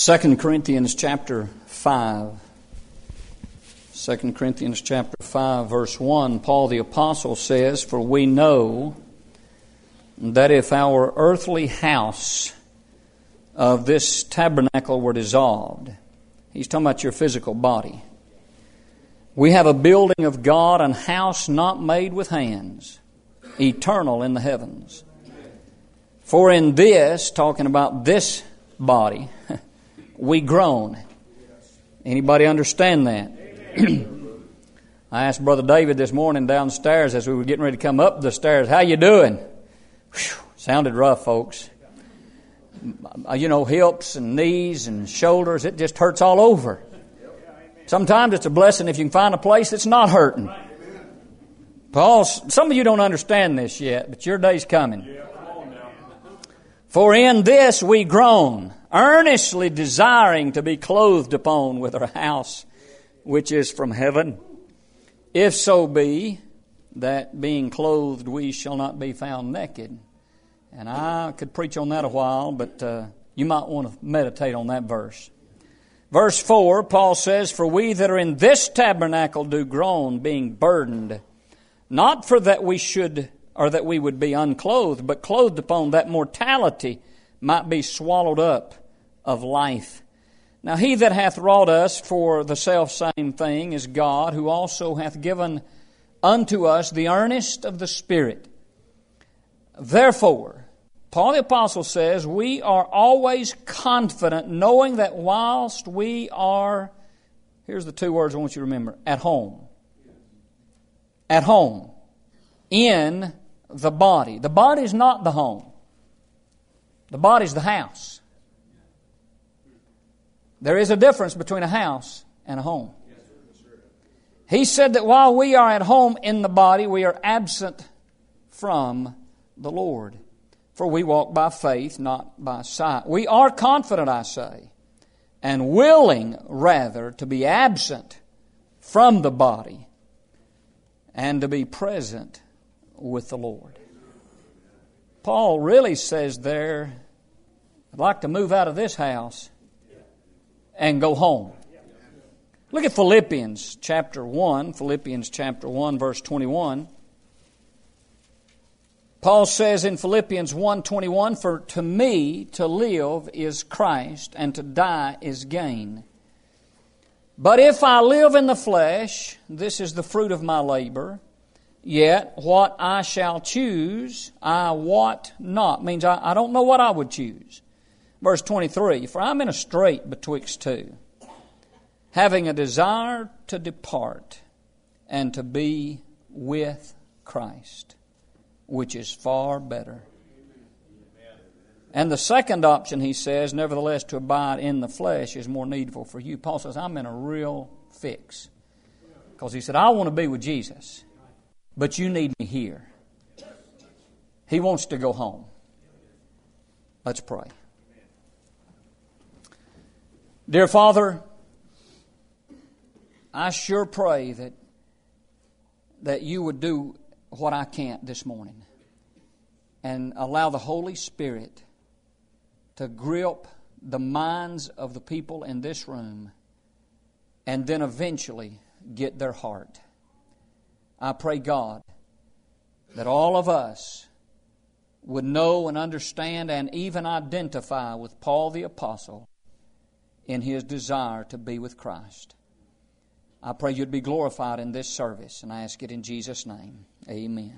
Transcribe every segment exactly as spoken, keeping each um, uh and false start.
Second Corinthians chapter five. Second Corinthians chapter five, verse one, Paul the Apostle says, "For we know that if our earthly house of this tabernacle were dissolved," he's talking about your physical body, "we have a building of God, an house not made with hands, eternal in the heavens. For in this," talking about this body, "we groan." Anybody understand that? I asked Brother David this morning downstairs as we were getting ready to come up the stairs, "How you doing?" Whew, sounded rough, folks. You know, hips and knees and shoulders, it just hurts all over. Sometimes it's a blessing if you can find a place that's not hurting. Paul, some of you don't understand this yet, but your day's coming. "For in this we groan, earnestly desiring to be clothed upon with our house which is from heaven. If so be that being clothed we shall not be found naked." And I could preach on that a while, but uh, you might want to meditate on that verse. Verse four, Paul says, "For we that are in this tabernacle do groan, being burdened, not for that we should, or that we would be unclothed, but clothed upon, that mortality might be swallowed up of life. Now he that hath wrought us for the selfsame thing is God, who also hath given unto us the earnest of the Spirit. Therefore," Paul the Apostle says, "we are always confident, knowing that whilst we are," here's the two words I want you to remember, "at home." At home. In the body. The body is not the home. The body is the house. There is a difference between a house and a home. He said that while we are at home in the body, we are absent from the Lord. For we walk by faith, not by sight. We are confident, I say, and willing rather to be absent from the body and to be present with the Lord. Paul really says there, "I'd like to move out of this house and go home." Look at Philippians chapter one, Philippians chapter one, verse twenty-one. Paul says in Philippians one twenty-one, "For to me to live is Christ, and to die is gain. But if I live in the flesh, this is the fruit of my labor. Yet what I shall choose, I wot not." Means I, I don't know what I would choose. Verse twenty-three, "For I'm in a strait betwixt two, having a desire to depart and to be with Christ, which is far better. And the second option," he says, "nevertheless to abide in the flesh is more needful for you." Paul says, I'm in a real fix. Because he said, I want to be with Jesus, but you need me here. He wants to go home. Let's pray. Dear Father, I sure pray that that you would do what I can't this morning and allow the Holy Spirit to grip the minds of the people in this room and then eventually get their heart. I pray, God, that all of us would know and understand and even identify with Paul the Apostle in his desire to be with Christ. I pray you'd be glorified in this service, and I ask it in Jesus' name. Amen.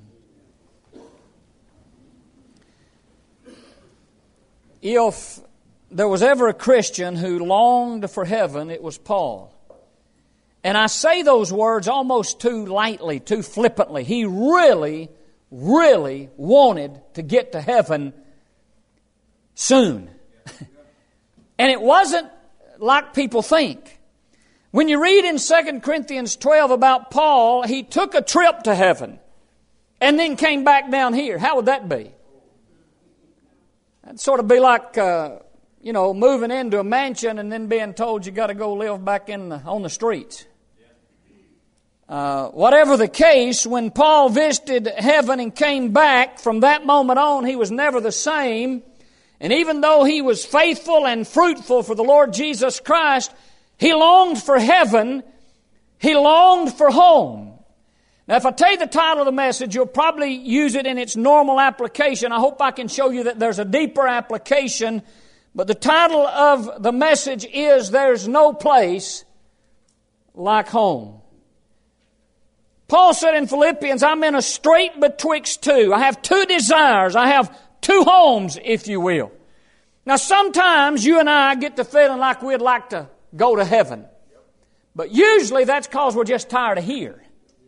If there was ever a Christian who longed for heaven, it was Paul. And I say those words almost too lightly, too flippantly. He really, really wanted to get to heaven soon. And it wasn't like people think. When you read in Second Corinthians twelve about Paul, he took a trip to heaven and then came back down here. How would that be? That'd sort of be like, uh, you know, moving into a mansion and then being told you got to go live back in the, on the streets. Uh, whatever the case, when Paul visited heaven and came back, from that moment on, he was never the same. And even though he was faithful and fruitful for the Lord Jesus Christ, he longed for heaven. He longed for home. Now, if I tell you the title of the message, you'll probably use it in its normal application. I hope I can show you that there's a deeper application. But the title of the message is, There's No Place Like Home. Paul said in Philippians, I'm in a strait betwixt two. I have two desires. I have two homes, if you will. Now, sometimes you and I get the feeling like we'd like to go to heaven. But usually that's because we're just tired of here.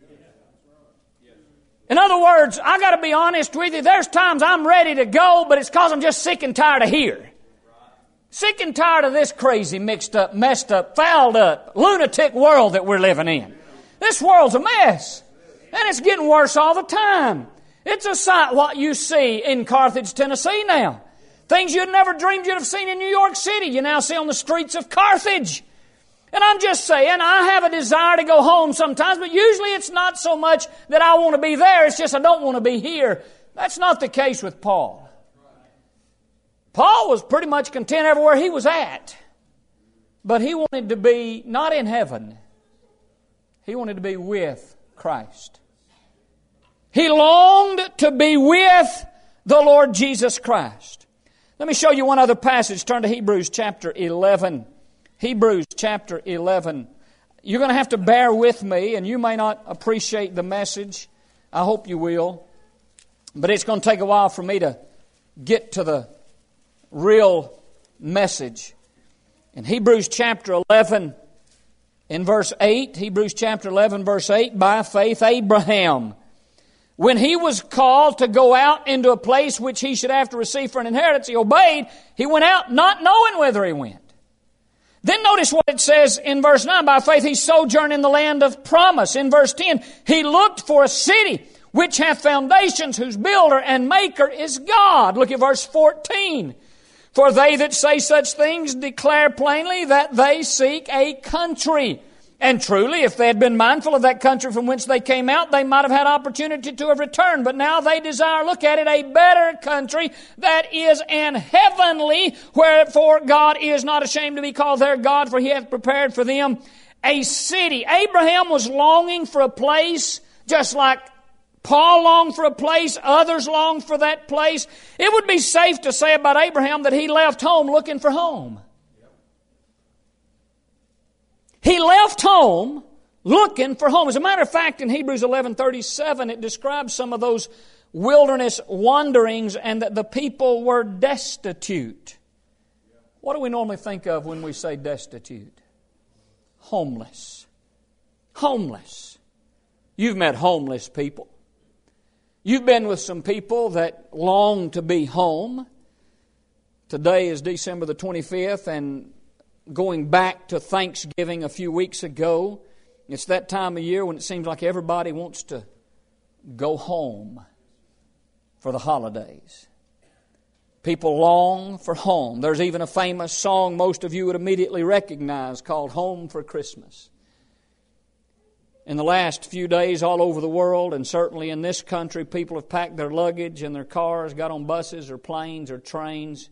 In other words, I got to be honest with you, there's times I'm ready to go, but it's because I'm just sick and tired of here. Sick and tired of this crazy, mixed up, messed up, fouled up, lunatic world that we're living in. This world's a mess. And it's getting worse all the time. It's a sight what you see in Carthage, Tennessee now. Things you'd never dreamed you'd have seen in New York City, you now see on the streets of Carthage. And I'm just saying, I have a desire to go home sometimes, but usually it's not so much that I want to be there, it's just I don't want to be here. That's not the case with Paul. Paul was pretty much content everywhere he was at. But he wanted to be not in heaven. He wanted to be with Christ. He longed to be with the Lord Jesus Christ. Let me show you one other passage. Turn to Hebrews chapter eleven. Hebrews chapter eleven. You're going to have to bear with me, and you may not appreciate the message. I hope you will. But it's going to take a while for me to get to the real message. In Hebrews chapter eleven, in verse eight, Hebrews chapter eleven, verse eight, by faith Abraham, when he was called to go out into a place which he should have to receive for an inheritance, he obeyed. He went out not knowing whither he went. Then notice what it says in verse nine. By faith he sojourned in the land of promise. In verse ten, he looked for a city which hath foundations, whose builder and maker is God. Look at verse fourteen. For they that say such things declare plainly that they seek a country. And truly, if they had been mindful of that country from whence they came out, they might have had opportunity to have returned. But now they desire, look at it, a better country that is an heavenly, wherefore God is not ashamed to be called their God, for He hath prepared for them a city. Abraham was longing for a place, just like Paul longed for a place, others longed for that place. It would be safe to say about Abraham that he left home looking for home. He left home looking for home. As a matter of fact, in Hebrews eleven thirty-seven, it describes some of those wilderness wanderings and that the people were destitute. What do we normally think of when we say destitute? Homeless. Homeless. You've met homeless people. You've been with some people that long to be home. Today is December the twenty-fifth, and going back to Thanksgiving a few weeks ago, it's that time of year when it seems like everybody wants to go home for the holidays. People long for home. There's even a famous song most of you would immediately recognize called Home for Christmas. In the last few days all over the world, and certainly in this country, people have packed their luggage in their cars, got on buses or planes or trains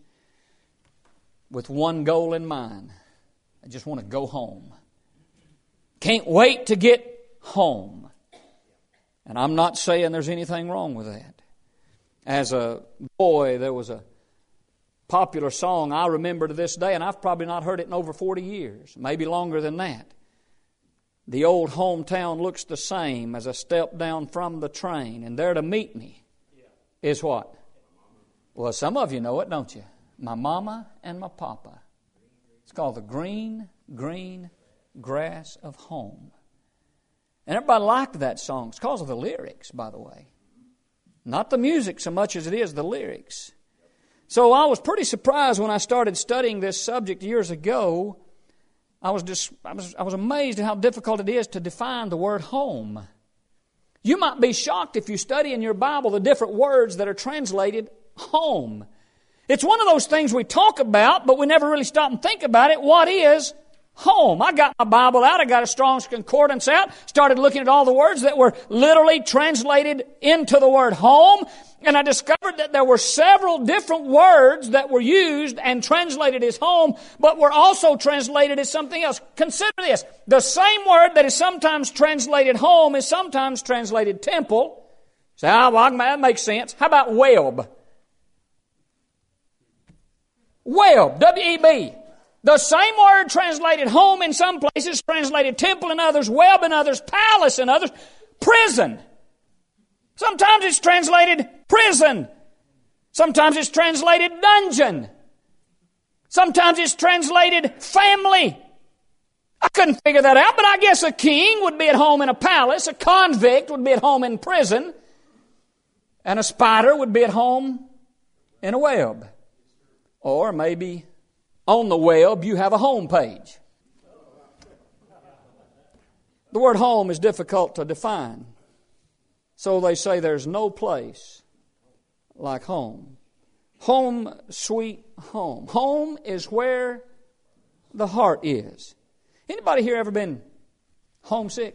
with one goal in mind. I just want to go home. Can't wait to get home. And I'm not saying there's anything wrong with that. As a boy, there was a popular song I remember to this day, and I've probably not heard it in over forty years, maybe longer than that. The old hometown looks the same as I step down from the train, and there to meet me is what? Well, some of you know it, don't you? My mama and my papa. It's called the green, green grass of home. And everybody liked that song. It's because of the lyrics, by the way. Not the music so much as it is the lyrics. So I was pretty surprised when I started studying this subject years ago. I was just, I was, I was amazed at how difficult it is to define the word home. You might be shocked if you study in your Bible the different words that are translated home. It's one of those things we talk about, but we never really stop and think about it. What is home? I got my Bible out. I got a Strong's Concordance out. Started looking at all the words that were literally translated into the word home. and I discovered that there were several different words that were used and translated as home, but were also translated as something else. Consider this. The same word that is sometimes translated home is sometimes translated temple. Say, ah, well, that makes sense. How about web? Web, W E B. The same word translated home in some places, translated temple in others, web in others, palace in others, prison. Sometimes it's translated prison. Sometimes it's translated dungeon. Sometimes it's translated family. I couldn't figure that out, but I guess a king would be at home in a palace, a convict would be at home in prison, and a spider would be at home in a web. Or maybe on the web you have a home page. The word home is difficult to define. So they say there's no place like home. Home, sweet home. Home is where the heart is. Anybody here ever been homesick?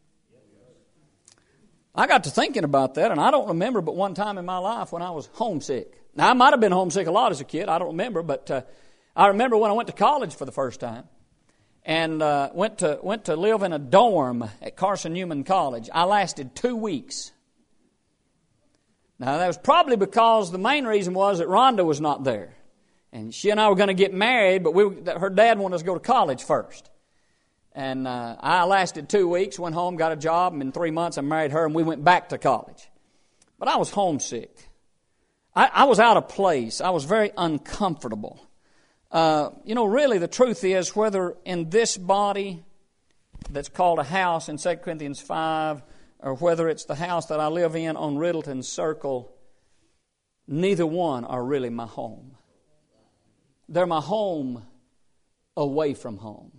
I got to thinking about that, and I don't remember but one time in my life when I was homesick. Now, I might have been homesick a lot as a kid. I don't remember, but uh, I remember when I went to college for the first time and uh, went to went to live in a dorm at Carson Newman College. I lasted two weeks. Now, that was probably because the main reason was that Rhonda was not there. And she and I were going to get married, but we, her dad wanted us to go to college first. And uh, I lasted two weeks, went home, got a job, and in three months I married her, and we went back to college. But I was homesick. I, I was out of place. I was very uncomfortable. Uh, you know, really the truth is, whether in this body that's called a house in Second Corinthians five, or whether it's the house that I live in on Riddleton Circle, neither one are really my home. They're my home away from home.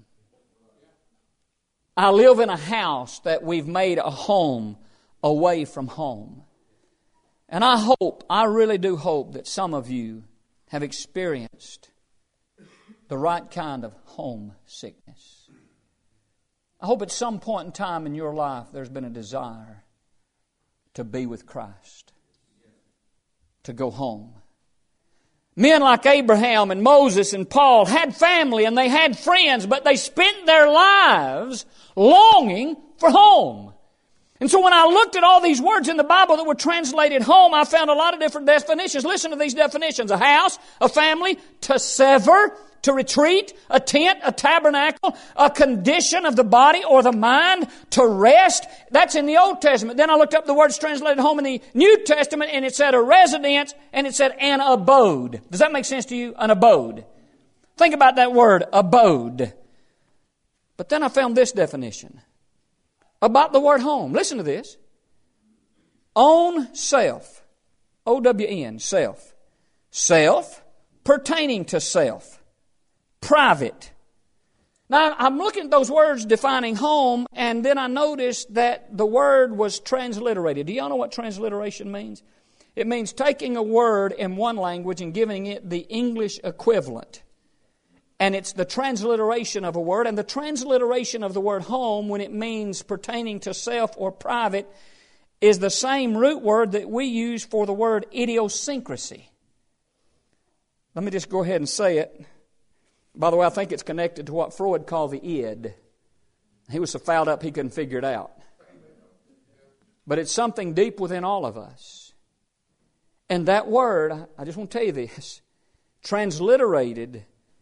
I live in a house that we've made a home away from home. And I hope, I really do hope that some of you have experienced the right kind of homesickness. I hope at some point in time in your life there's been a desire to be with Christ, to go home. Men like Abraham and Moses and Paul had family and they had friends, but they spent their lives longing for home. And so when I looked at all these words in the Bible that were translated home, I found a lot of different definitions. Listen to these definitions. A house, a family, to sever, to retreat, a tent, a tabernacle, a condition of the body or the mind, to rest. That's in the Old Testament. Then I looked up the words translated home in the New Testament, and it said a residence, and it said an abode. Does that make sense to you? An abode. Think about that word, abode. But then I found this definition about the word home. Listen to this. Own self. O W N, self. Self, pertaining to self. Private. Now, I'm looking at those words defining home, and then I noticed that the word was transliterated. Do y'all know what transliteration means? It means taking a word in one language and giving it the English equivalent. And it's the transliteration of a word, and the transliteration of the word home, when it means pertaining to self or private, is the same root word that we use for the word idiosyncrasy. Let me just go ahead and say it. By the way, I think it's connected to what Freud called the id. He was so fouled up he couldn't figure it out. But it's something deep within all of us. And that word, I just want to tell you this, transliterated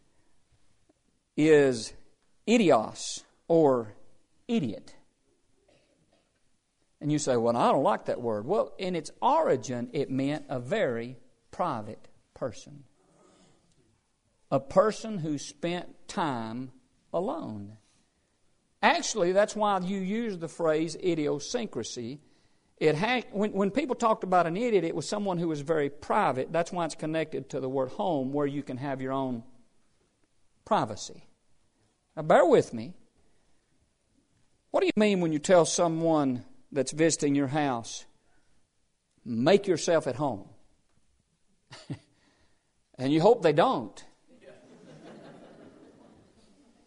is idios, or idiot. And you say, well, I don't like that word. Well, in its origin, it meant a very private person. A person who spent time alone. Actually, that's why you use the phrase idiosyncrasy. It had, when, when people talked about an idiot, it was someone who was very private. That's why it's connected to the word home, where you can have your own privacy. Now, bear with me. What do you mean when you tell someone that's visiting your house, make yourself at home? And you hope they don't.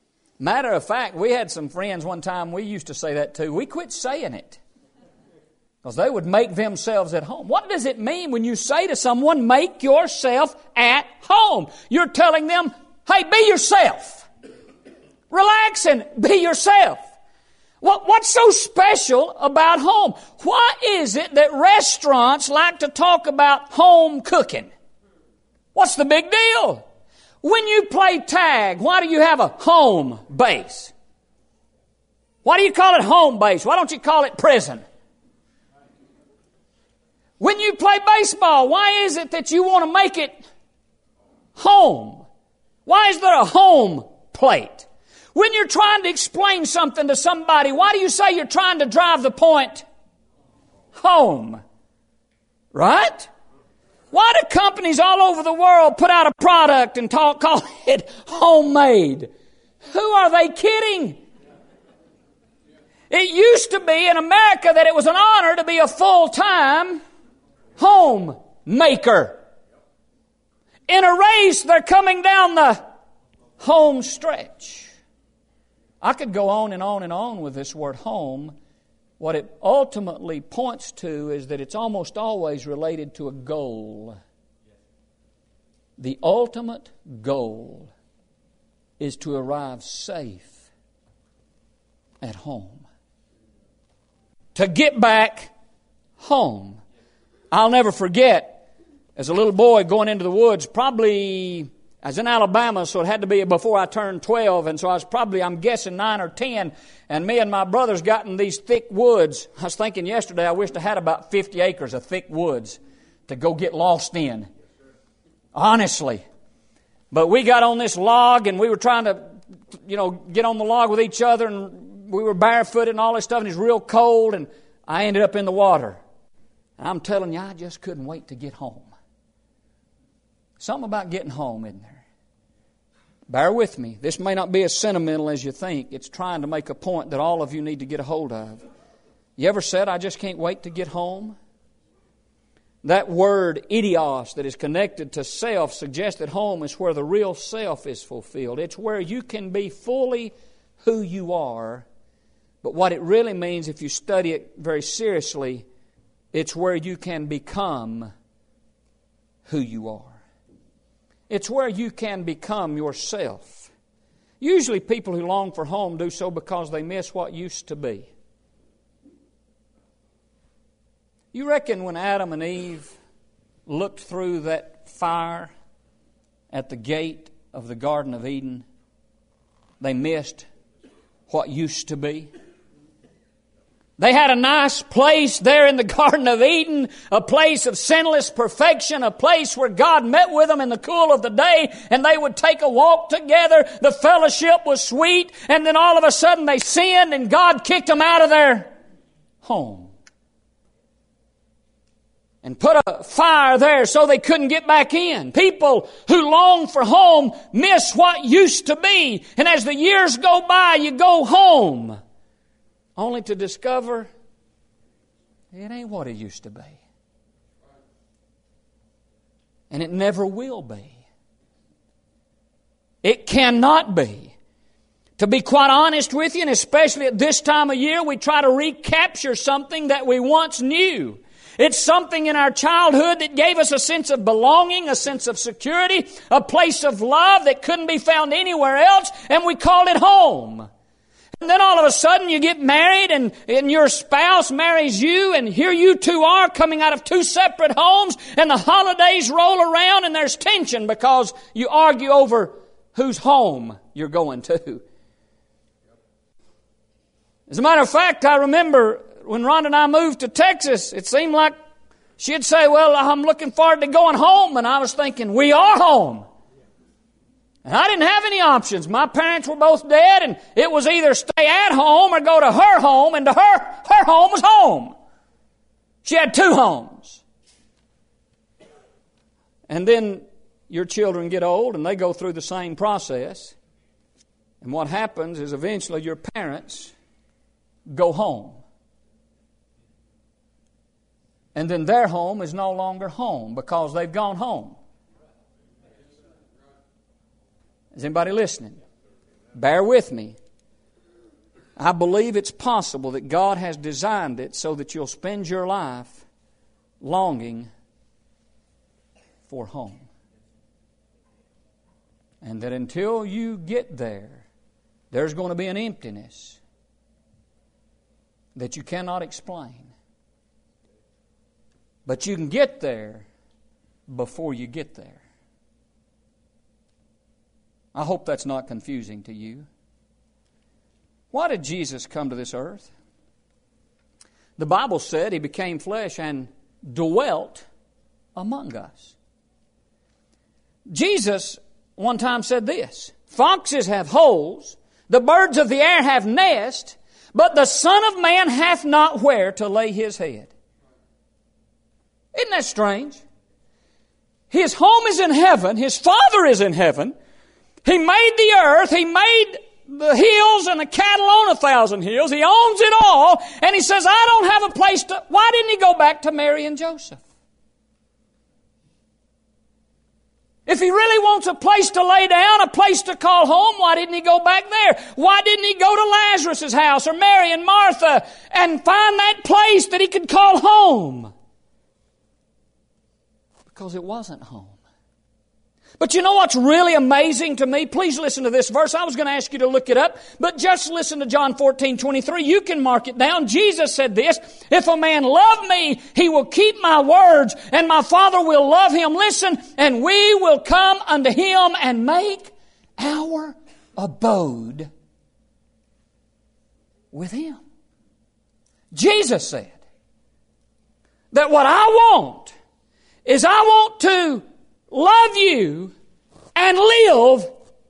Matter of fact, we had some friends one time, we used to say that too. We quit saying it. Because they would make themselves at home. What does it mean when you say to someone, make yourself at home? You're telling them, hey, be yourself. Relax and be yourself. What, what's so special about home? Why is it that restaurants like to talk about home cooking? What's the big deal? When you play tag, why do you have a home base? Why do you call it home base? Why don't you call it prison? When you play baseball, why is it that you want to make it home? Why is there a home plate? When you're trying to explain something to somebody, why do you say you're trying to drive the point home? Right? Why do companies all over the world put out a product and talk, call it homemade? Who are they kidding? It used to be in America that it was an honor to be a full-time homemaker. In a race, they're coming down the home stretch. I could go on and on and on with this word home. What it ultimately points to is that it's almost always related to a goal. The ultimate goal is to arrive safe at home. To get back home. I'll never forget, as a little boy going into the woods, probably, I was in Alabama, so it had to be before I turned twelve, and so I was probably, I'm guessing, nine or ten, and me and my brothers got in these thick woods. I was thinking yesterday, I wished I had about fifty acres of thick woods to go get lost in. Honestly. But we got on this log, and we were trying to, you know, get on the log with each other, and we were barefooted and all this stuff, and it was real cold, and I ended up in the water. And I'm telling you, I just couldn't wait to get home. Something about getting home, isn't there? Bear with me. This may not be as sentimental as you think. It's trying to make a point that all of you need to get a hold of. You ever said, I just can't wait to get home? That word, idios, that is connected to self, suggests that home is where the real self is fulfilled. It's where you can be fully who you are. But what it really means, if you study it very seriously, it's where you can become who you are. It's where you can become yourself. Usually people who long for home do so because they miss what used to be. You reckon when Adam and Eve looked through that fire at the gate of the Garden of Eden, they missed what used to be? They had a nice place there in the Garden of Eden, a place of sinless perfection, a place where God met with them in the cool of the day, and they would take a walk together. The fellowship was sweet, and then all of a sudden they sinned, and God kicked them out of their home. And put a fire there so they couldn't get back in. People who long for home miss what used to be, and as the years go by, you go home, only to discover it ain't what it used to be. And it never will be. It cannot be. To be quite honest with you, and especially at this time of year, we try to recapture something that we once knew. It's something in our childhood that gave us a sense of belonging, a sense of security, a place of love that couldn't be found anywhere else, and we called it home. And then all of a sudden you get married and, and your spouse marries you, and here you two are coming out of two separate homes, and the holidays roll around and there's tension because you argue over whose home you're going to. As a matter of fact, I remember when Rhonda and I moved to Texas, it seemed like she'd say, well, I'm looking forward to going home. And I was thinking, we are home. And I didn't have any options. My parents were both dead, and it was either stay at home or go to her home, and to her, her home was home. She had two homes. And then your children get old, and they go through the same process. And what happens is eventually your parents go home. And then their home is no longer home because they've gone home. Is anybody listening? Bear with me. I believe it's possible that God has designed it so that you'll spend your life longing for home. And that until you get there, there's going to be an emptiness that you cannot explain. But you can get there before you get there. I hope that's not confusing to you. Why did Jesus come to this earth? The Bible said He became flesh and dwelt among us. Jesus one time said this, foxes have holes, the birds of the air have nests, but the Son of Man hath not where to lay His head. Isn't that strange? His home is in heaven. His Father is in heaven. He made the earth. He made the hills and the cattle on a thousand hills. He owns it all. And He says, I don't have a place to... Why didn't He go back to Mary and Joseph? If He really wants a place to lay down, a place to call home, why didn't He go back there? Why didn't He go to Lazarus' house or Mary and Martha and find that place that He could call home? Because it wasn't home. But you know what's really amazing to me? Please listen to this verse. I was going to ask you to look it up, but just listen to John fourteen twenty-three. You can mark it down. Jesus said this, if a man love me, he will keep my words, and my Father will love him. Listen, and we will come unto him and make our abode with him. Jesus said that what I want is I want to love you and live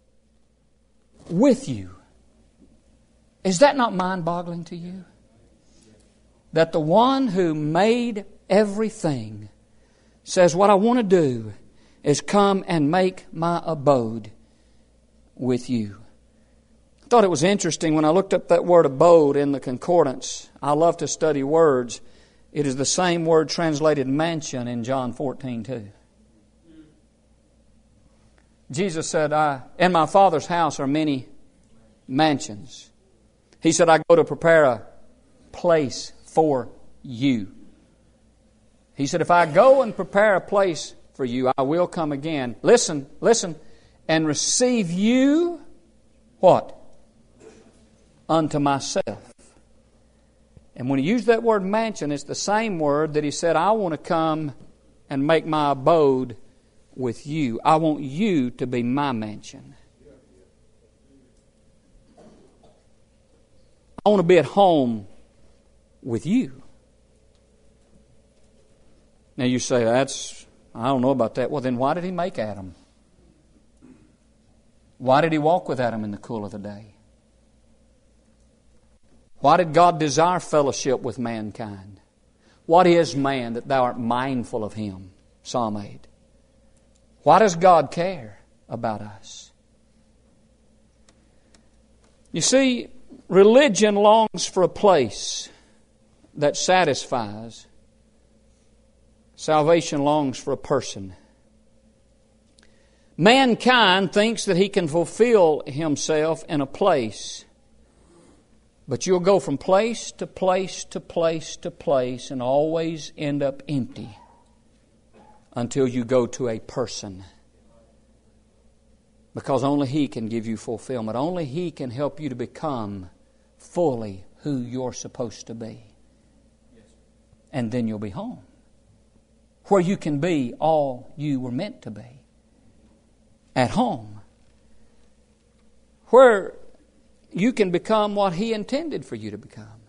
with you. Is that not mind-boggling to you? That the one who made everything says, what I want to do is come and make my abode with you. I thought it was interesting when I looked up that word abode in the concordance. I love to study words. It is the same word translated mansion in John fourteen two. Jesus said, I, in my Father's house are many mansions. He said, I go to prepare a place for you. He said, if I go and prepare a place for you, I will come again. Listen, listen, and receive you, what? Unto myself. And when He used that word mansion, it's the same word that He said, I want to come and make my abode with you. I want you to be my mansion. I want to be at home with you. Now you say, that's, I don't know about that. Well, then why did He make Adam? Why did He walk with Adam in the cool of the day? Why did God desire fellowship with mankind? What is man that thou art mindful of him? Psalm eight. Why does God care about us? You see, religion longs for a place that satisfies. Salvation longs for a person. Mankind thinks that he can fulfill himself in a place. But you'll go from place to place to place to place and always end up empty until you go to a person. Because only He can give you fulfillment. Only He can help you to become fully who you're supposed to be. And then you'll be home, where you can be all you were meant to be. At home, where you can become what He intended for you to become.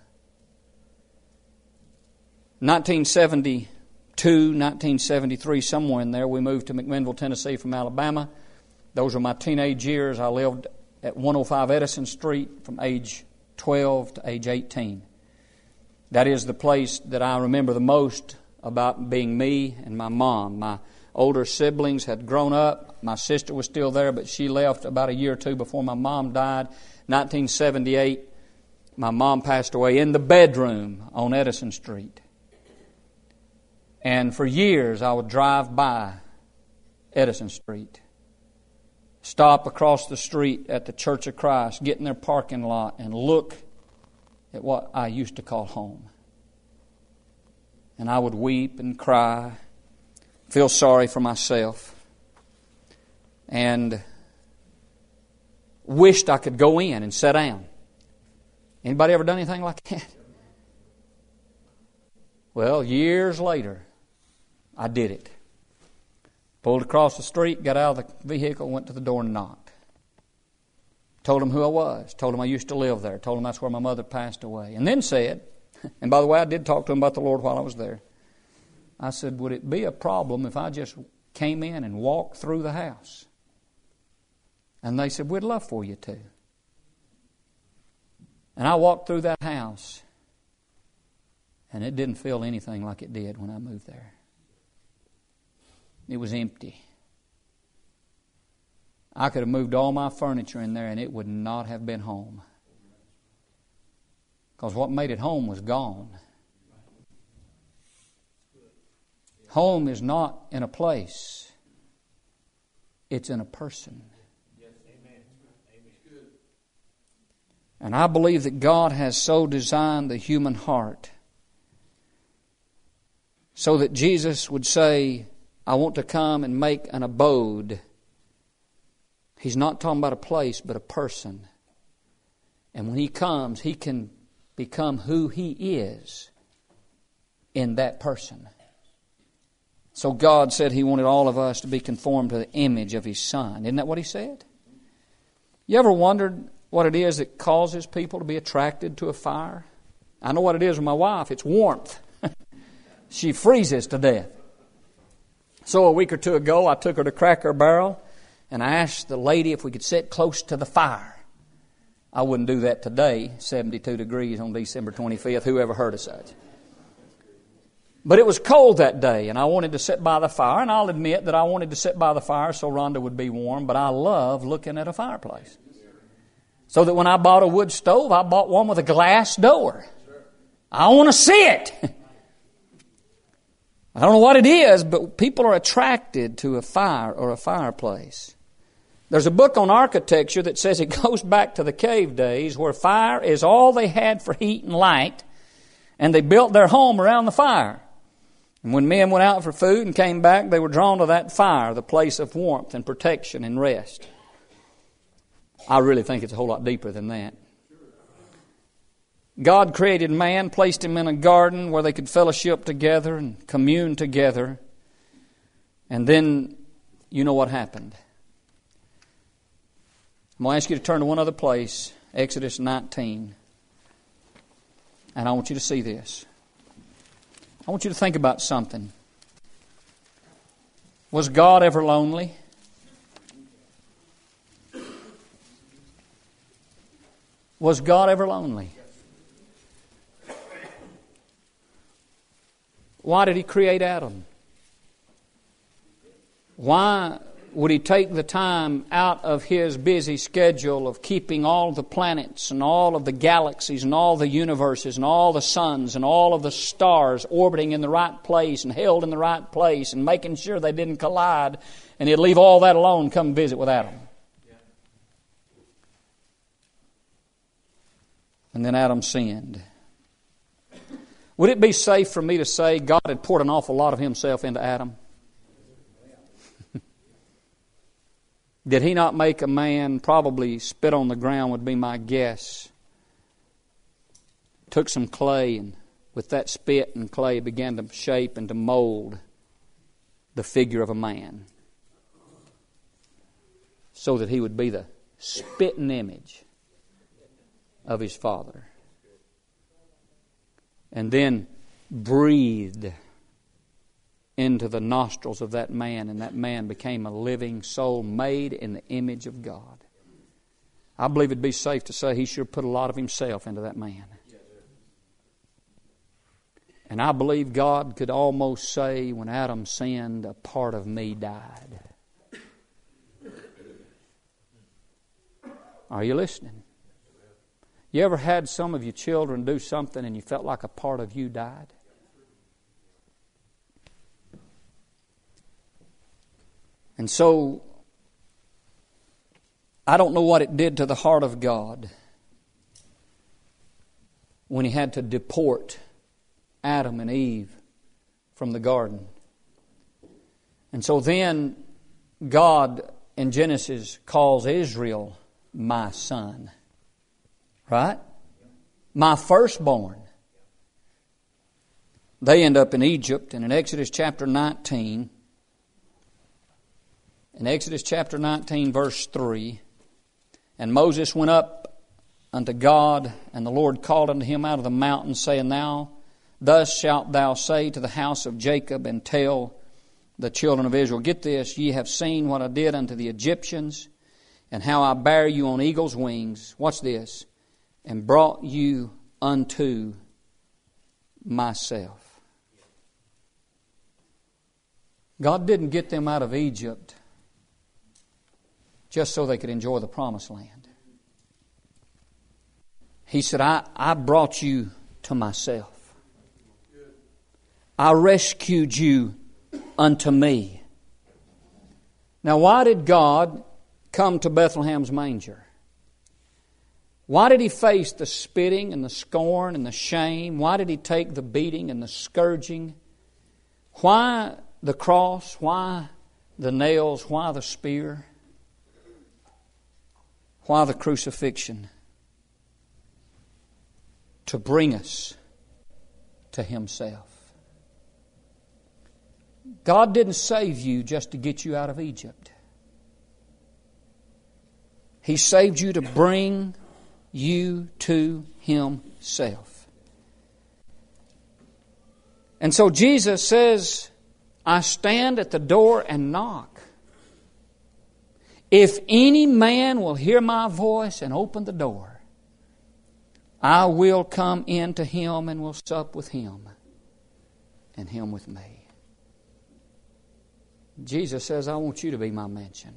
nineteen seventy-two, nineteen seventy-three, somewhere in there, we moved to McMinnville, Tennessee from Alabama. Those were my teenage years. I lived at one oh five Edison Street from age twelve to age eighteen. That is the place that I remember the most about being me and my mom. My older siblings had grown up. My sister was still there, but she left about a year or two before my mom died. nineteen seventy-eight, my mom passed away in the bedroom on Edison Street. And for years, I would drive by Edison Street, stop across the street at the Church of Christ, get in their parking lot, and look at what I used to call home. And I would weep and cry, feel sorry for myself, and wished I could go in and sit down. Anybody ever done anything like that? Well, years later, I did it. Pulled across the street, got out of the vehicle, went to the door and knocked. Told them who I was. Told them I used to live there. Told them that's where my mother passed away. And then said, and by the way, I did talk to them about the Lord while I was there. I said, would it be a problem if I just came in and walked through the house? And they said, we'd love for you to. And I walked through that house, and it didn't feel anything like it did when I moved there. It was empty. I could have moved all my furniture in there and it would not have been home. Because what made it home was gone. Home is not in a place. It's in a person. And I believe that God has so designed the human heart so that Jesus would say, I want to come and make an abode. He's not talking about a place, but a person. And when He comes, He can become who He is in that person. So God said He wanted all of us to be conformed to the image of His Son. Isn't that what He said? You ever wondered what it is that causes people to be attracted to a fire? I know what it is with my wife. It's warmth. She freezes to death. So a week or two ago, I took her to Cracker Barrel, and I asked the lady if we could sit close to the fire. I wouldn't do that today, seventy-two degrees on December twenty-fifth. Who ever heard of such? But it was cold that day, and I wanted to sit by the fire, and I'll admit that I wanted to sit by the fire so Rhonda would be warm, but I love looking at a fireplace. So that when I bought a wood stove, I bought one with a glass door. I want to see it. I don't know what it is, but people are attracted to a fire or a fireplace. There's a book on architecture that says it goes back to the cave days where fire is all they had for heat and light, and they built their home around the fire. And when men went out for food and came back, they were drawn to that fire, the place of warmth and protection and rest. I really think it's a whole lot deeper than that. God created man, placed him in a garden where they could fellowship together and commune together. And then, you know what happened. I'm going to ask you to turn to one other place, Exodus nineteen. And I want you to see this. I want you to think about something. Was God ever lonely? Was God ever lonely? Why did He create Adam? Why would He take the time out of His busy schedule of keeping all the planets and all of the galaxies and all the universes and all the suns and all of the stars orbiting in the right place and held in the right place and making sure they didn't collide, and He'd leave all that alone and come visit with Adam? And then Adam sinned. Would it be safe for me to say God had poured an awful lot of Himself into Adam? Did He not make a man probably spit on the ground would be my guess. Took some clay and with that spit and clay began to shape and to mold the figure of a man so that he would be the spitting image of his Father. And then breathed into the nostrils of that man, and that man became a living soul made in the image of God. I believe it'd be safe to say He sure put a lot of Himself into that man. And I believe God could almost say when Adam sinned, a part of me died. Are you listening? You ever had some of your children do something and you felt like a part of you died? And so, I don't know what it did to the heart of God. when He had to deport Adam and Eve from the garden. And so then God in Genesis calls Israel my son. Right? My firstborn. They end up in Egypt, and in Exodus chapter nineteen, in Exodus chapter nineteen, verse three, and Moses went up unto God, and the Lord called unto him out of the mountain, saying, Now, thus shalt thou say to the house of Jacob, and tell the children of Israel, get this, ye have seen what I did unto the Egyptians, and how I bare you on eagle's wings. Watch this. And brought you unto myself. God didn't get them out of Egypt just so they could enjoy the promised land. He said, I, I brought you to myself. I rescued you unto me. Now, why did God come to Bethlehem's manger? Why did He face the spitting and the scorn and the shame? Why did He take the beating and the scourging? Why the cross? Why the nails? Why the spear? Why the crucifixion? To bring us to Himself. God didn't save you just to get you out of Egypt. He saved you to bring you to Himself. And so Jesus says, I stand at the door and knock. If any man will hear my voice and open the door, I will come in to him and will sup with him, and him with me. Jesus says, I want you to be my mansion.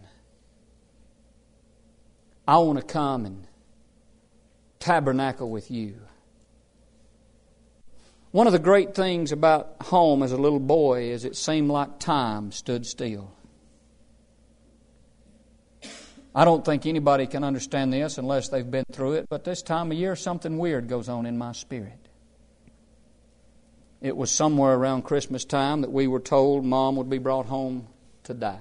I want to come and tabernacle with you. One of the great things about home as a little boy is it seemed like time stood still. I don't think anybody can understand this unless they've been through it, but this time of year something weird goes on in my spirit. It was somewhere around Christmas time that we were told Mom would be brought home to die.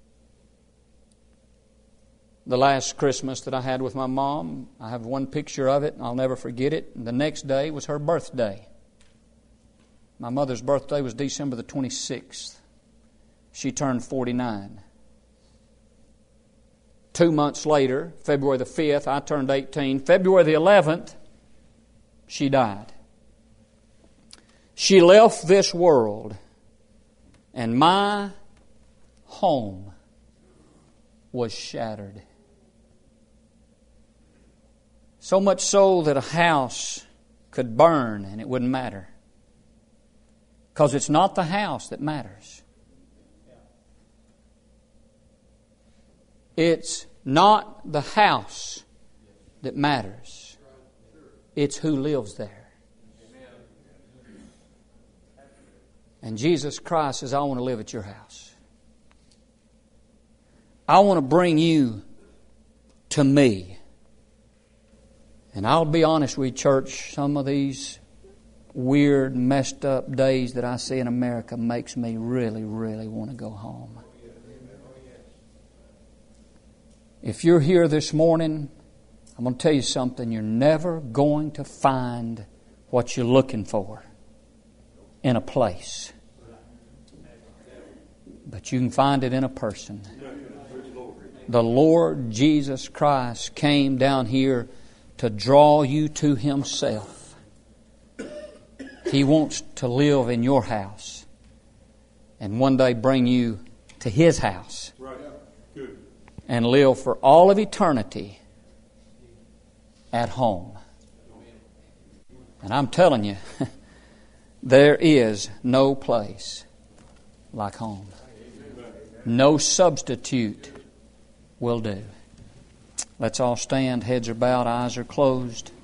The last Christmas that I had with my mom, I have one picture of it, and I'll never forget it. And the next day was her birthday. My mother's birthday was December the twenty-sixth. She turned forty-nine. Two months later, February the fifth, I turned eighteen. February the eleventh, she died. She left this world, and my home was shattered. So much so that a house could burn and it wouldn't matter. Because it's not the house that matters. It's not the house that matters. It's who lives there. And Jesus Christ says, I want to live at your house. I want to bring you to me. And I'll be honest with you, church, some of these weird, messed up days that I see in America makes me really, really want to go home. If you're here this morning, I'm going to tell you something. You're never going to find what you're looking for in a place. But you can find it in a person. The Lord Jesus Christ came down here to draw you to Himself. He wants to live in your house and one day bring you to His house and live for all of eternity at home. And I'm telling you, there is no place like home. No substitute will do. Let's all stand. Heads are bowed, eyes are closed.